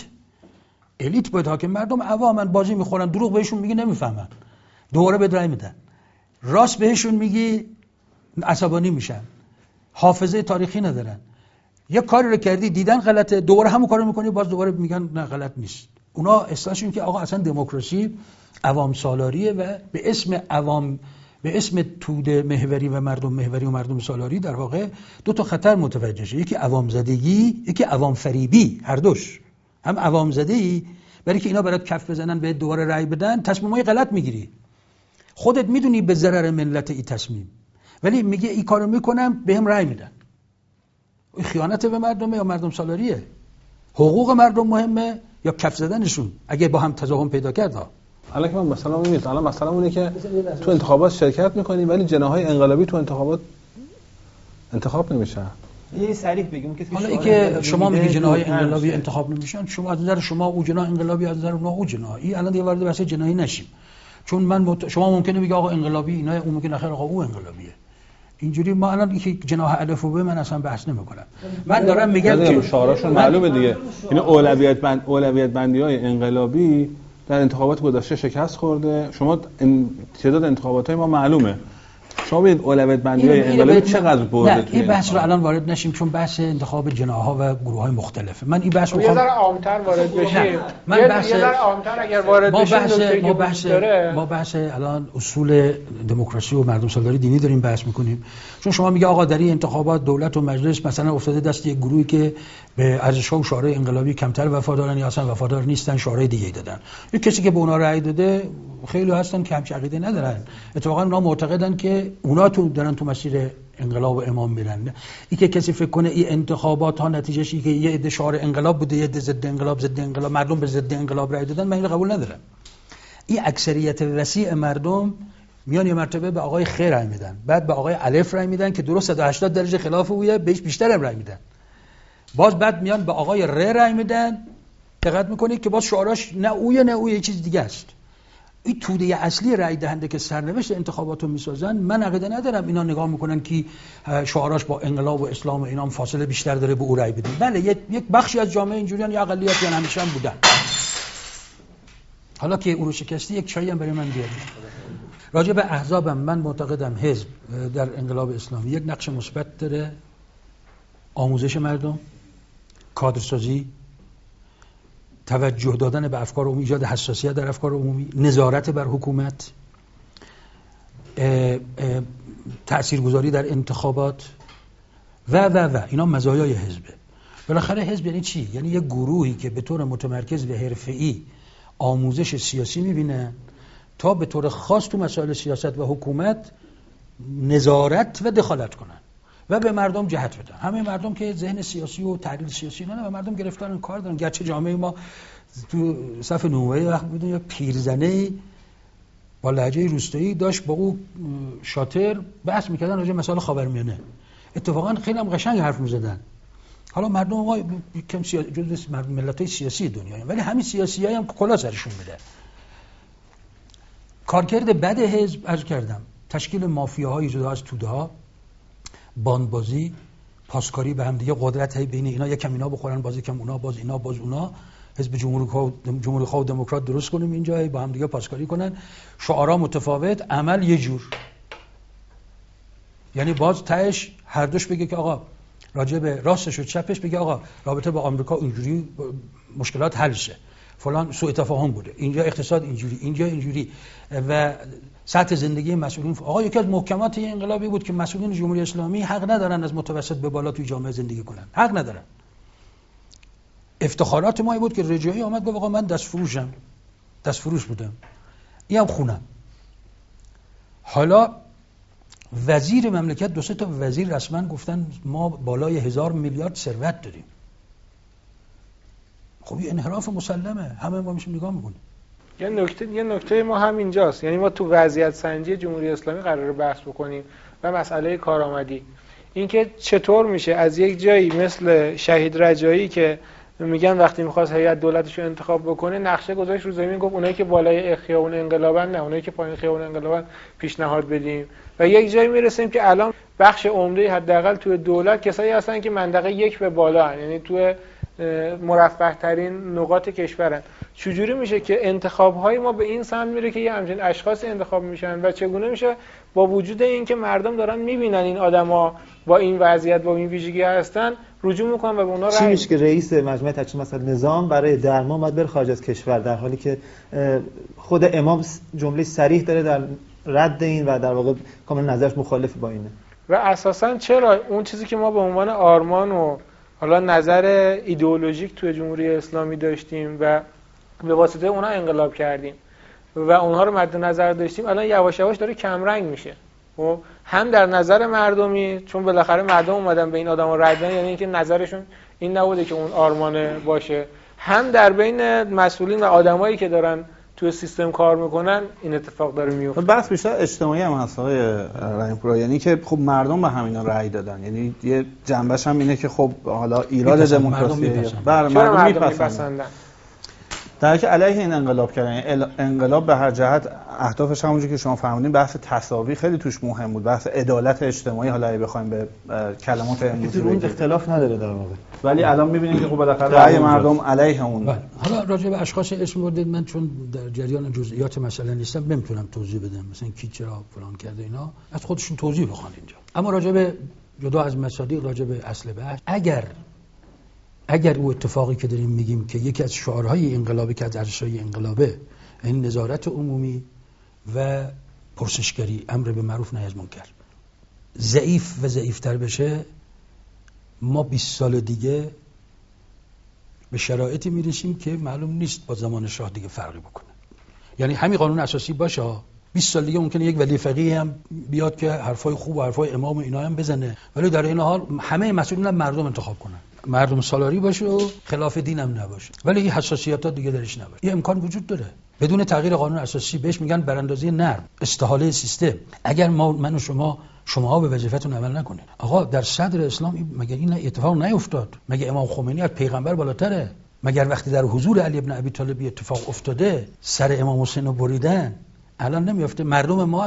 الیت باید حاکم، مردم عوامن بازی میخورن، دروغ بهشون میگی نمیفهمن، دوباره به رای میدن، راست بهشون میگی عصبانی میشن، حافظه تاریخی ندارن، یه کاری رو کردی دیدن غلطه دوباره همون کارو میکنی باز دوباره میگن نه غلط نیست. اونا اصلاحشون که آقا اصلا دموکراسی عوام سالاریه و به اسم عوام، به اسم توده محوری و مردم محوری و مردم سالاری در واقع دو تا خطر متوجه شه، یکی عوام زدگی، یکی عوام فریبی. هر دوش، هم عوام زده‌ای برای که اینا برات کف بزنن به دوباره رأی بدن، تصمیمای غلط میگیری، خودت میدونی به ضرر ملت این تصمیم، ولی میگه این کارو میکنم بهم رأی میدن. این خیانت به مردمه یا مردم سالاریه؟ حقوق مردم مهمه یا کف زدنشون اگه با هم تضاهم پیدا کرد ها؟ حالا که من مثلا میگم الان مثلا اونه که تو انتخابات شرکت میکنیم ولی جناح‌های انقلابی تو انتخابات انتخاب نمیشن. یه صریح بگیم که حالا اینکه شما میگی جناح‌های انقلابی انتخاب نمیشن، شما از نظر شما او جناح انقلابی، از نظر اونها او جناحی، الان دیگه وارد بحث جناحی نشیم. چون شما ممکنه بگی آقا انقلابی اینا، اون میگه آخر آقا او انقلابیه. اینجوری ما الان اینکه جناح الف و ب من اصلا بحث نمیکنم. من دارم میگم که شعارشون معلومه دیگه. این اولویت بندی‌های انقلابی در انتخابات گذشته شکست خورده. شما تعداد انتخابات‌های ما معلومه. شما ببینید اولویت بندی‌های انقلابی چقدر برده توی این بحث رو الان وارد نشیم چون بحث انتخاب جناح‌ها و گروه‌های مختلفه. من این بحث رو یه ذره عام‌تر وارد بشیم. من بحث یه ذره عام‌تر اگر وارد بشیم ما بحث الان اصول دموکراسی و مردم سالاری دینی داریم بحث می‌کنیم. چون شما میگه آقا در این انتخابات دولت و مجلس مثلا افتاده دست یک گروهی که به ارزش‌ها و شعارهای انقلابی کمتر وفادارن یا اصلا وفادار نیستن، شعارهای دیگه‌ای دادن. یک کسی که به اونا رأی داده خیلی هستن که همچین عقیده ندارن. اتفاقا اونا معتقدن که اونا دارن تو مسیر انقلاب و امام میرن. این که کسی فکر کنه این انتخابات ها نتیجهش اینه که یه عده شعار انقلاب بوده، یه عده ضد انقلاب مردم به ضد انقلاب رأی دادن، من اینو قبول ندارم. این اکثریت وسیع مردم میان یه مرتبه به آقای خ رأی میدن، بعد به آقای الف رأی میدن که درست 180 درجه خلاف اوه، بهش بیشتر هم رأی میدن. باز بعد میان به آقای ر رأی میدن، دقت میکنید که باز شعاراش نه اوه یه چیز دیگه است. این توده اصلی رأی دهنده که سرنوشت انتخاباتو میسازن، من عقیده ندارم اینا نگاه میکنن که شعاراش با انقلاب و اسلام و اینا فاصله بیشتر داره به او رأی بدن. بله یک بخشی از جامعه اینجوریان یا اقلیتی همیشه هم بودن. حالا که او رو شکستی یک چایی هم برای من بیارید. راجع به احزابم من معتقدم حزب در انقلاب اسلامی یک نقش مثبت داره، آموزش مردم، کادرسازی، توجه دادن به افکار عمومی، ایجاد حساسیت در افکار عمومی، نظارت بر حکومت، تاثیرگذاری در انتخابات و اینا مزایای حزبه. بالاخره حزب یعنی چی؟ یعنی یک گروهی که به طور متمرکز و حرفه‌ای آموزش سیاسی می‌بینن تا به طور خاص تو مسائل سیاست و حکومت نظارت و دخالت کنن و به مردم جهت بدن. همه مردم که ذهن سیاسی و تحلیل سیاسی نه، مردم گرفتارن کار دارن. گرچه جامعه ما تو صف نوبه‌ای وقت بودن یا پیرزنه با لهجه روستایی داشت با او شاطر بحث میکردن راجع به مسائل خاورمیانه. اتفاقا خیلی هم قشنگ حرف میزدن. حالا مردم ما کم جزء ملت‌های سیاسی دنیا، ولی همین سیاسی‌ها هم کلا سرشون میده. کارکرد بد حزب عرض کردم تشکیل مافیاهای جدا از توده‌ها، باندبازی، پاسکاری به هم دیگه، قدرت هی بین اینا، یکم اینا بخورن باز یکم اونا، باز اینا باز اونا، حزب جمهوری‌خواه و دموکرات درست کنیم اینجا با هم دیگه پاسکاری کنن، شعارا متفاوت، عمل یه جور. یعنی باز تهش هر دوش بگه که آقا راجع به راستش و چپش بگه آقا رابطه با آمریکا اینجوری مشکلات حل شه، فلان سوء تفاهم بوده، اینجا اقتصاد اینجوری، اینجا اینجوری و سطح زندگی مسئولین. آقا یکی از محکمات این انقلابی بود که مسئولین جمهوری اسلامی حق ندارن از متوسط به بالا توی جامعه زندگی کنن، حق ندارن. افتخارات ما بود که رجایی آمد گفت آقا من دست فروش بودم، این هم خونم. حالا وزیر مملکت، 2-3 تا وزیر رسما گفتن ما بالای 1000 میلیارد ثروت داریم. خب این انحراف مسلمه، همه ما میشیم نگاه میکنیم. یه نکته ما هم اینجاست، یعنی ما تو وضعیت سنجی جمهوری اسلامی قراره بحث بکنیم و مسئله کارآمدی، اینکه چطور میشه از یک جایی مثل شهید رجایی که میگن وقتی میخواست هیئت دولتش رو انتخاب بکنه نقشه گذاشت رو زمین، گفت اونایی که بالای خیابون انقلابن نه، اونایی که پایین خیابون انقلابن پیشنهاد بدیم، و یک جایی میرسیم که الان بخش عمده حداقل توی دولت کسایی هستن که منطقه 1 به بالا هن، یعنی توی مرفه ترین نقاط کشورن. چجوری میشه که انتخاب های ما به این سمت میره که یه همچین اشخاص انتخاب میشن و چگونه میشه با وجود اینکه مردم دارن میبینن این آدما با این وضعیت با این ویژگی هستن رجوع میکنن و به اونا رأی چی میشه که رئیس مجمع تشکیل مثلا نظام برای درمان باید بره خارج از کشور، در حالی که خود امام جمله صریح داره در رد این و در واقع کاملا نظرش مخالف با اینه. و اساسا چرا اون چیزی که ما به عنوان آرمان و حالا نظر ایدئولوژیک توی جمهوری اسلامی داشتیم و به واسطه اونها انقلاب کردیم و اونها رو مد نظر داشتیم، الان یواش یواش داره کمرنگ میشه. و هم در نظر مردمی، چون بالاخره مردم اومدن به این آدما رأی دادن، یعنی اینکه نظرشون این نبوده که اون آرمانه باشه، هم در بین مسئولین و آدمایی که دارن توی سیستم کار میکنن این اتفاق داره میفته. بحث بیشتر اجتماعی هم هست آقای رحیم‌پور، یعنی که خب مردم به همینا رأی دادن، یعنی یه جنبش هم اینه که خب حالا ایراد دموکراسی مردم میپسندن در که علیه این انقلاب کردن. انقلاب به هر جهت اهدافش همونجوری که شما فرمودین بحث تساوی خیلی توش مهم بود، بحث عدالت اجتماعی، حالا اگه بخوایم به کلمات امروزی اون اختلاف نداره در واقع، ولی الان می‌بینیم که خب بالاخره رأی مردم علیه اون. حالا راجع به اشخاص اسم بردید، من چون در جریان جزئیات مسئله نیستم نمیتونم توضیح بدم، مثلا کی چرا فلان کرده، اینا از خودشون توضیح بخوان اینجا. اما راجع به جدا از مصادیق، راجع به اصل بحث، اگر او اتفاقی که داریم میگیم که یکی از شعارهای انقلابی که از ارزش‌های انقلابه این نظارت عمومی و پرسشگری، امر به معروف نهی از منکر، ضعیف و ضعیفتر بشه، ما 20 سال دیگه به شرایطی میرسیم که معلوم نیست با زمان شاه دیگه فرقی بکنه. یعنی همین قانون اساسی باشه، 20 سال دیگه ممکنه یک ولی فقیه هم بیاد که حرفای خوب و حرفای امام و اینا هم بزنه، ولی در این حال همه مسئولین هم مردم انتخاب کنن، مردم سالاری باشه و خلاف دین هم نباشه، ولی این حساسیت‌ها دیگه درش نباشه. این امکان وجود داره بدون تغییر قانون اساسی، بهش میگن براندازی نرم، استحاله سیستم. اگر من و شما به وظیفتون عمل نکنید. آقا در صدر اسلام مگر این اتفاق نیفتاد؟ مگر امام خمینی از پیغمبر بالاتره؟ مگر وقتی در حضور علی ابن ابی طالب اتفاق افتاده سر امام حسین رو بریدن الان نمیافته؟ مردم ما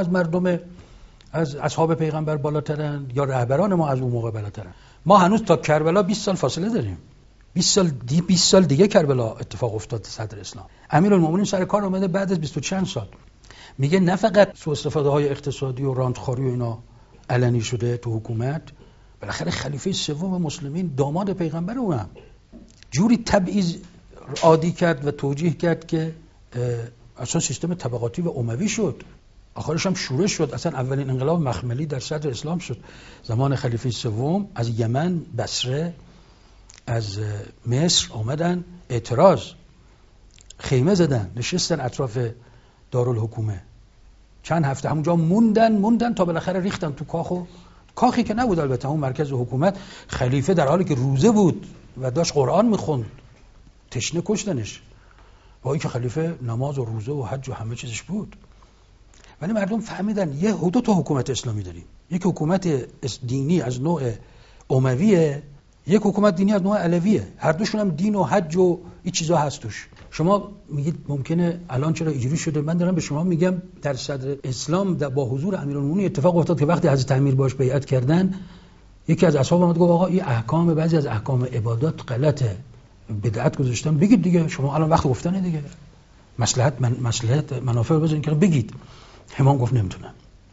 از اصحاب پیغمبر بالاترن یا رهبران ما از اون موقع بالاترن؟ ما هنوز تا کربلا 20 سال فاصله داریم. 20 سال دیگه کربلا اتفاق افتاد صدر اسلام. امیرالمومنین سر کار اومده بعد از 20 چند سال. میگه نه فقط سوء استفاده های اقتصادی و راندخواری و اینا علنی شده تو حکومت، بالاخره خلیفه سوم مسلمین داماد پیغمبر اونم جوری تبعیض عادی کرد و توجیه کرد که اصلا سیستم طبقاتی و اموی شد. آخرش هم شورش شد. اصلا اولین انقلاب مخملی در صدر اسلام شد زمان خلیفه سوم. از یمن، بصره، از مصر آمدن اعتراض، خیمه زدن، نشستن اطراف دارالحکومه، چند هفته همونجا موندن تا بالاخره ریختن تو کاخی که نبود البته اون مرکز حکومت. خلیفه در حالی که روزه بود و داشت قرآن میخوند تشنه کشتنش، با اینکه خلیفه نماز و روزه و حج و همه چیزش بود. ولی مردم فهمیدن یه دو تا حکومت اسلامی داریم، یک حکومت دینی از نوع امویه، یک حکومت دینی از نوع علویه. هر دوشون هم دین و حج و این چیزا هست توش. شما میگید ممکنه الان چرا اینجوری شده؟ من دارم به شما میگم در صدر اسلام با حضور امیرالمومنین اتفاق افتاد که وقتی حضرت امیر باش بیعت کردن، یکی از اصحاب اومد گفت آقا این احکام، بعضی از احکام عبادات غلطه، بدعت گذاشتن، بگید دیگه، شما الان وقت گفتنه دیگه، مصلحت منافع بزنید که بگید. امام گفت نمیتونم.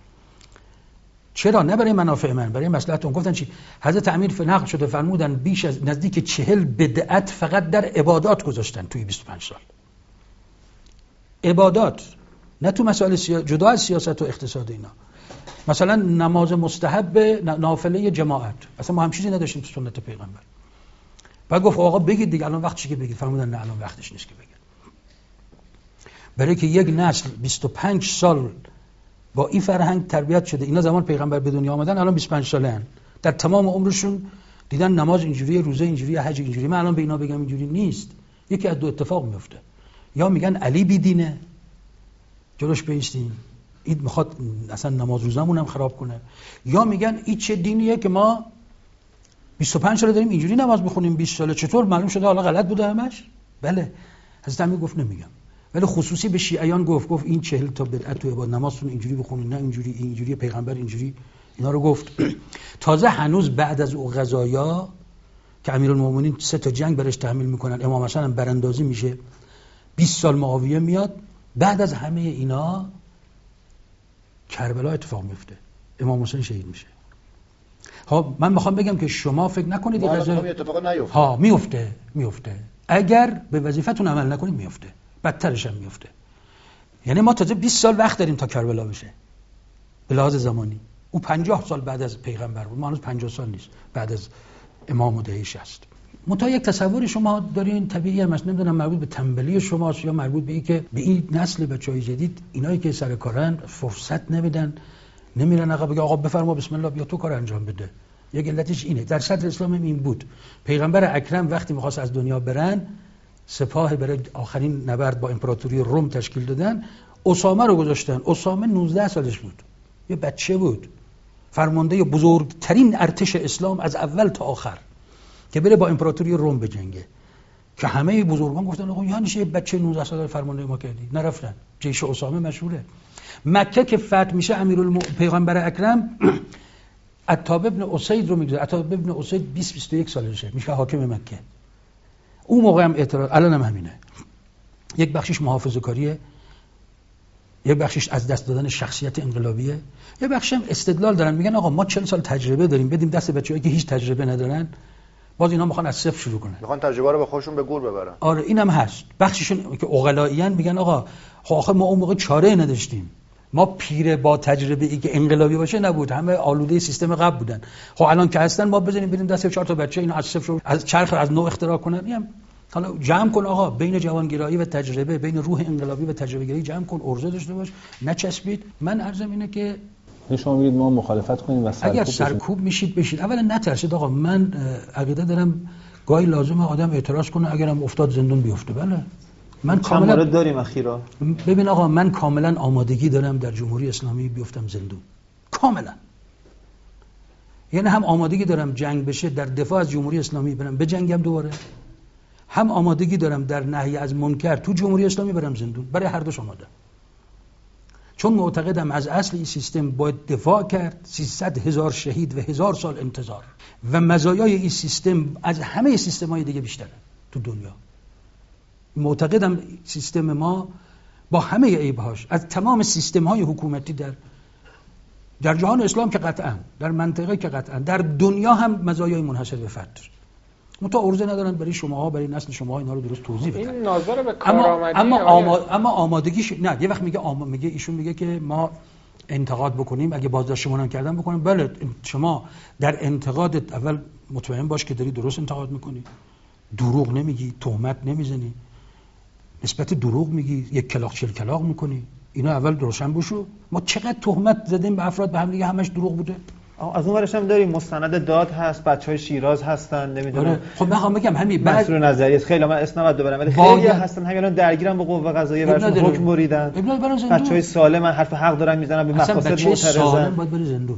چرا؟ نه برای منافع من، برای مصلحت اون. گفتن چی؟ حضرت امیر نقل شده فرمودن بیش از نزدیک 40 بدعت فقط در عبادات گذاشتن توی 25 سال. عبادات، نه تو مسائل جدا از سیاست و اقتصاد اینا. مثلا نماز مستحب نافله جماعت، اصلا ما هم چیزی نداشتیم تو سنت پیغمبر. بعد گفت آقا بگید دیگه الان وقتشه که بگید. فرمودن نه الان وقتش نیست که بگید. برای که یک نسل 25 سال با این فرهنگ تربیت شده، اینا زمان پیغمبر به دنیا آمدن الان 25 ساله‌ان، در تمام عمرشون دیدن نماز اینجوریه، روزه اینجوریه، حج اینجوریه. من الان به اینا بگم اینجوری نیست، یکی از دو اتفاق میفته. یا میگن علی بیدینه جلوش بیستیم، این میخواد اصلا نماز روزمون هم خراب کنه، یا میگن این چه دینیه که ما 25 سال داریم اینجوری نماز میخونیم، 20 سال چطور معلوم شده حالا غلط بوده همش؟ بله. حضرت امیر گفت نمیگم، ولی خصوصی به شیعیان گفت این 40 تا بدعت تو عبادت نمازتون اینجوری بخونید، نه اینجوری پیغمبر اینجوری، اینا رو گفت. تازه هنوز بعد از او قضایا که امیرالمومنین 3 تا جنگ برش تحمیل میکنن، امام حسن هم براندازی میشه، 20 سال معاویه میاد، بعد از همه اینا کربلا اتفاق میفته، امام حسین شهید میشه. ها من میخوام بگم که شما فکر نکنید این اتفاق نیفته. ها میفته. اگر به وظیفتون عمل نکنید میفته، بدترش هم میفته. یعنی ما تازه 20 سال وقت داریم تا کربلا بشه به لحاظ زمانی. او 50 سال بعد از پیغمبر بود، ما هنوز 50 سال نیست بعد از امام و دهیش است. منتها یک تصوری شما دارین طبیعی هم است، نمیدونم مربوط به تنبلی شماست یا مربوط به این که به این نسل بچهای جدید، اینایی که سر کارن فرصت نمیدن، نمیرن آقا بگه آقا بفرما بسم الله بیا تو کار انجام بده. یک علتش اینه. در صدر اسلام هم این بود. پیغمبر اکرم وقتی می‌خواست از دنیا برن، سپاه برای آخرین نبرد با امپراتوری روم تشکیل دادن، اسامه رو گذاشتن. اسامه 19 سالش بود، یه بچه بود، فرمانده بزرگترین ارتش اسلام از اول تا آخر که بره با امپراتوری روم بجنگه، که همه بزرگان گفتن آقا یعنی چه بچه 19 ساله فرمانده ما کردی؟ نرفتن. جیش اسامه مشهوره. مکه که فتح میشه، پیغمبر اکرم عتاب ابن اسید رو میگذاره. عتاب ابن اسید 20-21 سالشه، میشه حاکم مکه. اون موقع هم اعتراض، الان هم همینه. یک بخشش محافظه‌کاریه، یک بخشش از دست دادن شخصیت انقلابیه، یک بخشش هم استدلال دارن، میگن آقا ما 40 سال تجربه داریم، بدیم دست بچه‌ای که هیچ تجربه ندارن، باز اینا میخوان از صفر شروع کنن، میخوان تجربه رو به خودشون به گور ببرن. آره اینم هست. بخششون که عقلاییان میگن آقا آخه ما اون موقع چاره نداشتیم، ما پیر با تجربه ای که انقلابی باشه نبود، همه آلوده سیستم قبل بودن. خب الان که هستن ما بزنیم بریم دست 4 تا بچه اینو از صفر از چرخ از نو اختراع کنن. میگم حالا جمع کن آقا، بین جوانگرایی و تجربه، بین روح انقلابی و تجربه گرایی جمع کن، ارزه داشته باش، نچسبید. من عرضم اینه که شما میگید ما مخالفت کنیم و اگر سرکوب میشید بشید. اولا نترسید آقا، من عقیده دارم گاهی لازمه آدم اعتراض کنه، اگرم افتاد زندون بیفته. بله من کاملا داریم اخیرا. ببین آقا من کاملا آمادگی دارم در جمهوری اسلامی بیفتم زندون، کاملا. یعنی هم آمادگی دارم جنگ بشه در دفاع از جمهوری اسلامی برم بجنگم دوباره، هم آمادگی دارم در نهی از منکر تو جمهوری اسلامی برم زندون. برای هر دوش آمادم، چون معتقدم از اصل این سیستم باید دفاع کرد. 300,000 شهید و 1000 سال انتظار و مزایای این سیستم از همه سیستم‌های دیگه بیشتره تو دنیا. معتقدم سیستم ما با همه عیب‌هاش از تمام سیستم‌های حکومتی در جهان اسلام که قطعاً، در منطقه که قطعاً، در دنیا هم مزایای منحصر به فرد داره. متأ ارزه ندارن برای شماها، برای نسل شماها اینا رو درست توضیح بدن. این ناظر به کارآمدی اما آمادگیش نه. یه وقت میگه ایشون میگه که ما انتقاد بکنیم، اگه بازداشتمون هم کردن بکنیم. بله شما در انتقادت اول مطمئن باش که داری درست انتقاد میکنی، دروغ نمیگی، تهمت نمیزنی، نسبت دروغ میگی، یک کلاغ 40 کلاغ میکنی. اینا اول روشن بشو. ما چقدر تهمت زدیم به افراد به هم دیگه، همش دروغ بوده. از اون ورش هم داریم مستند داد هست، بچهای شیراز هستن، نمیدونم. خب من میگم همین مسئول نظری است، خیلی من اسم نباید ببرم، ولی خیلی هستن همین الان درگیرن با قوه قضاییه، براشون حکم بریدن. بچهای سالم حرف حق دارن میزنن، به مقاصد معترضن. سالم باید بری زندون.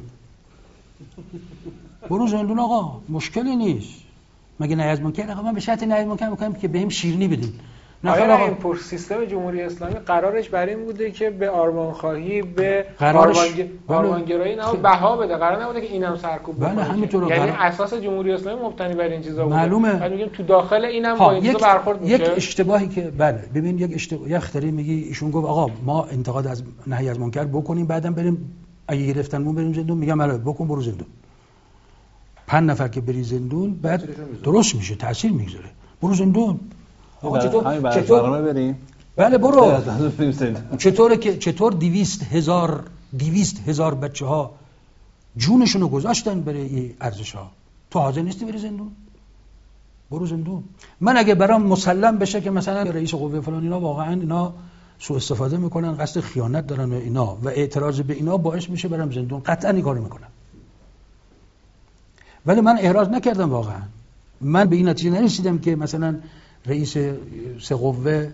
برو زندون آقا، مشکلی نیست. مگه نهی از منکر؟ آقا من به شرط نهی از منکر میگم که بهم شیرینی بدین. آیا این پر سیستم جمهوری اسلامی قرارش بر این بوده که به آرمانخواهی، به آرمانگرایی نه بها بده، قرار نبوده که اینم سرکوب بکنه. بله همینطوره. یعنی اساس جمهوری اسلامی مبتنی بر این چیزا بوده. معلومه. بعد میگیم تو داخل اینم با این چیزا برخورد میشه. یک اشتباهی که بله ببین یک اشتباه، یک اختری میگی ایشون گفت آقا ما انتقاد از نهی از منکر بکنیم، بعدم بریم اگه گرفتنمون بریم زندون. میگم بله بکن، برو زندون. 5 نفر که بری زندون بعد درست میشه، تاثیر میگذاره. برو زندون. چطور بریم؟ بله برو. چطور 200,000 بچه‌ها جونشون رو گذاشتن برای این ارزش‌ها؟ تو حاضر نیستی بری زندون؟ برو زندون. من اگه برام مسلم بشه که مثلا رئیس قوه فلان اینا واقعا اینا سوء استفاده میکنن، قصد خیانت دارن و اینا و اعتراض به اینا باعث میشه برام زندون، قطعا این کارو میکنم. ولی من احراز نکردم واقعا. من به این نتیجه نرسیدم که مثلا رئیس سه قوه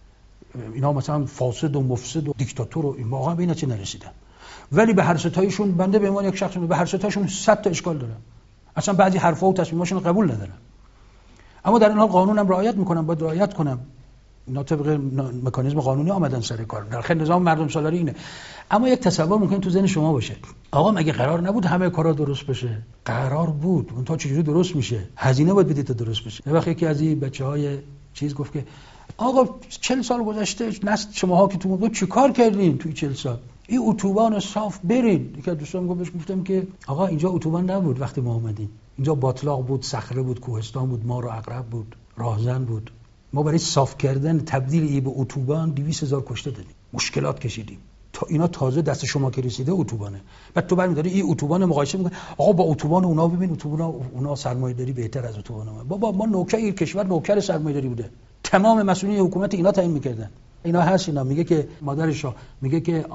اینا مثلا فاسد و مفسد و دیکتاتور و این، واقعا به این نتیجه نرسیدم. ولی به هر ستایشون بنده به عنوان یک شخص به هر ستایشون 100 تا اشکال دارم. اصلا بعضی حرفا و تصمیماشون قبول ندارم. اما در این حال قانونم رعایت میکنم، باید رعایت کنم. اینا طبق مکانیزم قانونی آمدن سر کار. در خیلی نظام مردم سالاری اینه. اما یک تصور ممکن تو ذهن شما باشه، آقا مگه قرار نبود همه کارا درست بشه؟ قرار بود. اون تا چجوری درست میشه؟ هزینه باید بدید تا درست بشه. یه وقتی یکی از این بچهای چیز گفت که آقا 40 سال گذشته نسل شماها که تو بود چیکار کردین توی 40 سال؟ این اتوبان صاف برین. یکی از دوستان گفتم که آقا اینجا اتوبان نبود وقتی ما اومدیم. اینجا باطلاق بود، صخره بود، کوهستان بود، مار و عقرب بود، راهزن بود. ما برای صاف کردن تبدیل ای به اتوبان 200,000 کشته دادیم، مشکلات کشیدیم تا اینا تازه دست شما که رسیده اتوبانه. بعد تو برمی‌داری این اتوبان مقایسه می‌کنی، آقا با اتوبان اونا ببین، اتوبان اونا سرمایه‌داری بهتر از اتوبان ما. بابا ما نوکر این کشور نوکر سرمایه‌داری بوده، تمام مسئولین حکومت اینا تعیین می‌کردن. اینا هست. اینا میگه که مادر شاه میگه که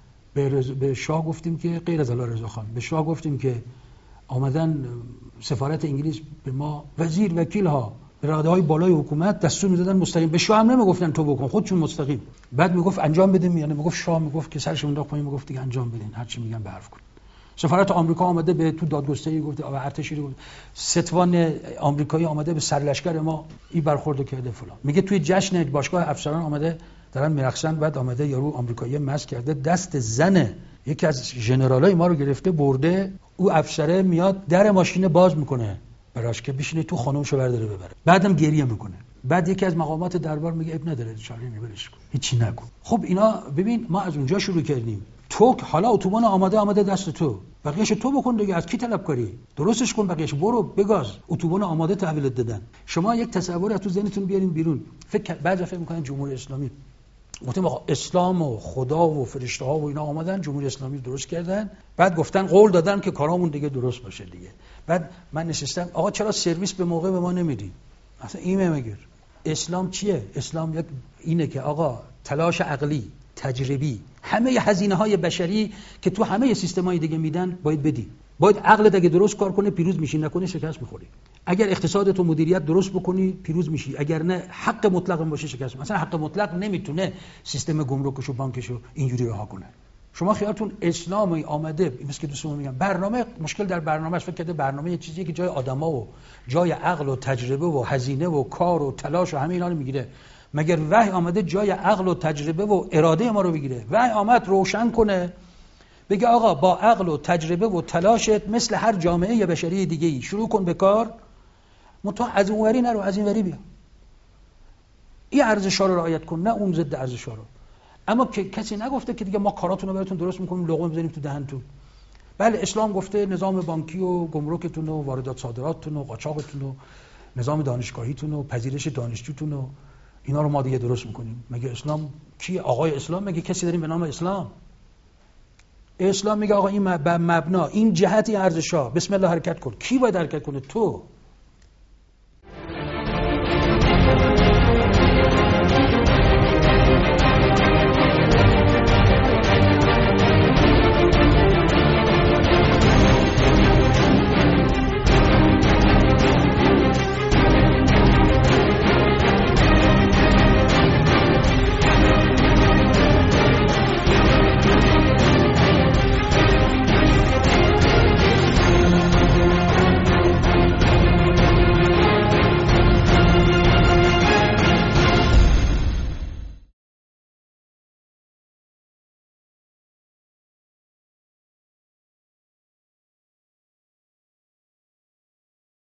به شاه گفتیم که غیر از الله رضا خان، به شاه گفتیم که آمدن سفارت انگلیس به ما وزیر وکیل ها اراده‌های بالای حکومت دستور میدادن مستقیم، به شاه هم نمیگفتن تو بکن، خودشون مستقیم. بعد میگفت انجام بدیم، یعنی میگفت شاه میگفت که سرش انداخت پایین، میگفت دیگه انجام بدین، هر چی میگن به حرف کن. سفارت آمریکا آمده به تو دادگستری گفت آقا ارتشی گفت ستوان آمریکایی آمده به سرلشکر ما این برخورد کرده فلان. میگه توی جشن باشگاه افسران آمده دارن میرقصن، بعد آمده یارو آمریکایی مست کرده دست زن یکی از ژنرالای ما رو گرفته برده، او افسره میاد در ماشین باز میکنه براش که بشینه تو، خانومشو برداره ببره، بعدم گریه میکنه. بعد یکی از مقامات دربار میگه اب نداره چاله میبرش کن، هیچی نکن. خب اینا ببین ما از اونجا شروع کردیم. تو حالا اتوبان آماده دست تو، بقیه‌اش تو بکن دیگه، از کی طلب کاری؟ درستش کن، بقیه‌اش برو بگاز. اتوبان آماده تحویلت دادن. شما یک تصوری از تو ذهنتون بیارین بیرون. بعضی فکر میکنن جمهوری اسلامی گفتم آقا اسلام و خدا و فرشته ها و اینا آمدن جمهوری اسلامی درست کردن، بعد گفتن قول دادن که کارامون دیگه درست باشه دیگه. بعد من نشستم آقا چرا سرویس به موقع به ما نمیدی؟ اصلا ایمه مگر اسلام چیه؟ اسلام یک اینه که آقا تلاش عقلی تجربی همه هزینه های بشری که تو همه سیستم‌های دیگه میدن باید بدی. باید عقلت اگه درست کار کنه پیروز میشی، نکنه شکست میخوری. اگر اقتصادت و مدیریت درست بکنی پیروز میشی، اگر نه حق مطلق باشه شکست میخوری. مثلا حق مطلق نمیتونه سیستم گمرکش و بانکش رو اینجوری رها کنه. شما خیالتون اسلامی آمده مثل که دوستان میگن برنامه، مشکل در برنامه‌اش فکر کرده برنامه یه چیزیه که جای آدما و جای عقل و تجربه و هزینه و کار و تلاش و همه اینا رو میگیره. مگر وحی آمده جای عقل و تجربه و اراده ما رو بگیره؟ وحی آمد روشن کنه بگه آقا با عقل و تجربه و تلاشت مثل هر جامعه بشری دیگه‌ای شروع کن به کار، منتها از اونوری نرو، از اینوری بیا. این ارزش‌ها رو رعایت کن، نه اون ضد ارزش‌ها رو. اما که کسی نگفته که دیگه ما کاراتون رو براتون درست می‌کنیم، لقمه می‌زنیم تو دهنتون. بله اسلام گفته نظام بانکی و گمرکتون و واردات صادراتتون و قاچاقتون و نظام دانشگاهیتون و پذیرش دانشجوتون و اینا رو ما دیگه درست می‌کنیم. مگه اسلام کی آقای اسلام؟ مگه کسی داریم به نام اسلام؟ اسلام میگه آقا این مبنا، این جهت، این ارزش‌ها، بسم الله حرکت کن. کی باید حرکت کنه؟ تو.